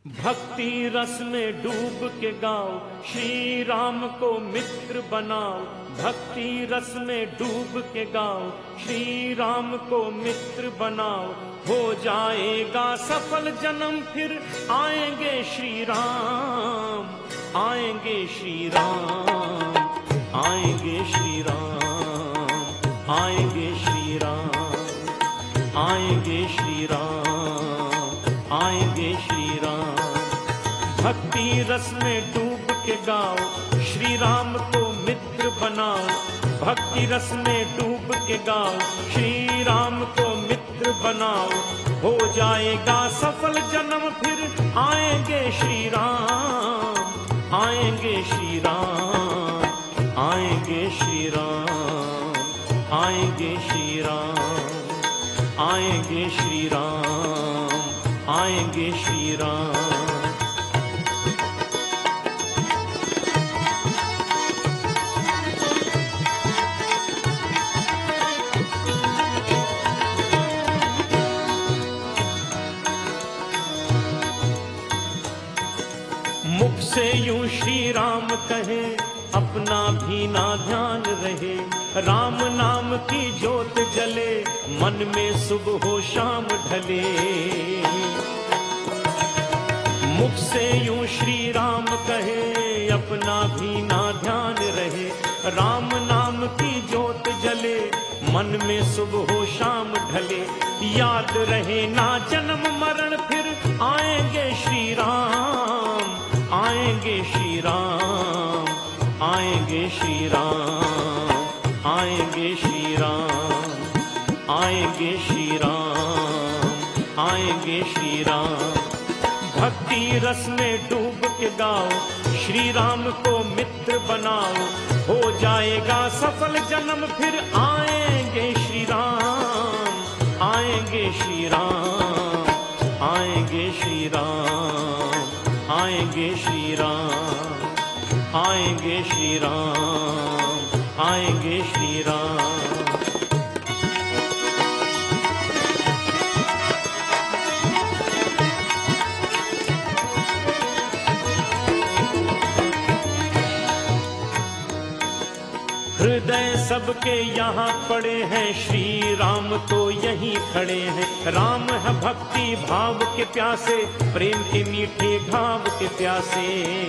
भक्ति रस में डूब के गाओ, श्री राम को मित्र बनाओ। भक्ति रस में डूब के गाओ, श्री राम को मित्र बनाओ। हो जाएगा सफल जन्म, फिर आएंगे श्री राम, आएंगे श्री राम, आएंगे श्री राम, आएंगे श्री राम, आएंगे श्री राम, आएंगे श्री राम। भक्ति रस में डूब के गाओ, श्री राम को मित्र बनाओ। भक्ति रस में डूब के गाओ, श्री राम को मित्र बनाओ। हो जाएगा सफल जन्म, फिर आएंगे श्री राम, आएंगे श्री राम, आएंगे श्री राम, आएंगे श्री राम, आएंगे श्री राम, आएंगे श्री राम। मुख से यूं श्री राम कहे, अपना भी ना ध्यान रहे। राम नाम की ज्योत जले, मन में सुबह हो शाम ढले। मुख से यूं श्री राम कहे, अपना भी ना ध्यान रहे। राम नाम की ज्योत जले, मन में सुबह हो शाम ढले। याद रहे ना जन्म मरण, फिर आएंगे श्री राम, आएंगे श्री राम, आएंगे श्री राम, आएंगे श्री राम, आएंगे श्री राम, आएंगे श्री राम। भक्ति रस में डूब के गाओ, श्री राम को मित्र बनाओ। हो जाएगा सफल जन्म, फिर आएंगे श्री राम, आएंगे श्री राम, आएंगे श्री राम, आएंगे श्री राम, आएंगे श्री राम, आएंगे श्री राम। हृदय सबके यहाँ पड़े हैं, श्री राम तो यहीं खड़े हैं। राम है भक्ति भाव के प्यासे, प्रेम के मीठे घाव के प्यासे।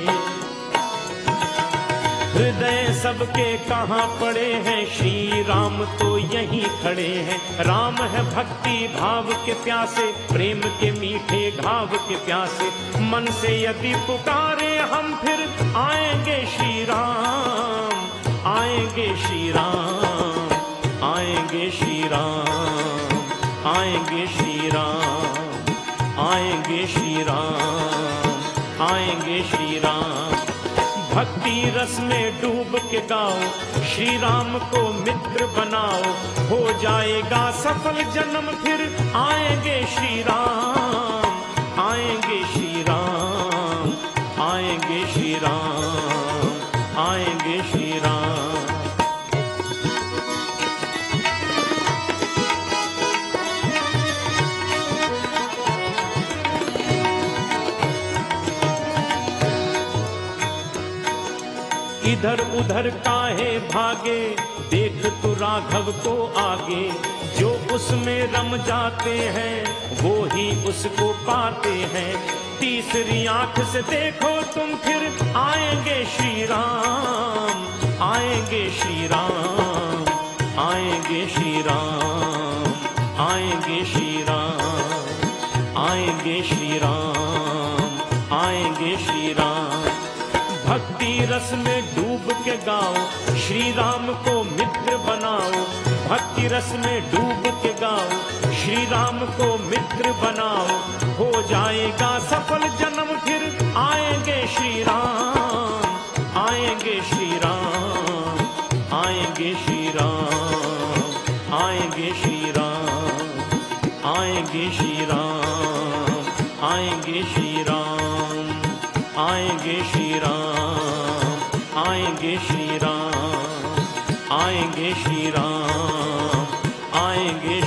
हृदय सबके कहाँ पड़े हैं, श्री राम तो यहीं खड़े हैं। राम है भक्ति भाव के प्यासे, प्रेम के मीठे घाव के प्यासे। मन से यदि पुकारे हम, फिर आएंगे श्री राम, आएंगे श्री राम, आएंगे श्री राम, आएंगे श्री राम, आएंगे श्री राम, आएंगे श्री राम। भक्ति रस में डूब के गाओ, श्री राम को मित्र बनाओ। हो जाएगा सफल जन्म, फिर आएंगे श्री राम, आएंगे श्री राम, आएंगे श्री राम, आएंगे श्री राम। इधर उधर काहे भागे, देख तू राघव को आगे। जो उसमें रम जाते हैं, वो ही उसको पाते हैं। तीसरी आंख से देखो तुम, फिर आएंगे श्री राम, आएंगे श्री राम, आएंगे श्री राम, आएंगे श्री राम, आएंगे श्री राम, आएंगे श्री राम। भक्ति रस में डूब के गाओ, श्री राम को मित्र बनाओ। भक्ति रस में डूब के गाओ, श्री राम को मित्र बनाओ। हो जाएगा सफल जन्म, फिर आएंगे श्री राम, आएंगे श्री राम, आएंगे श्री राम, आएंगे श्री राम, आएंगे श्री राम, आएंगे श्री राम, आएंगे श्री राम, आएंगे श्री राम, आएंगे श्री राम, आएंगे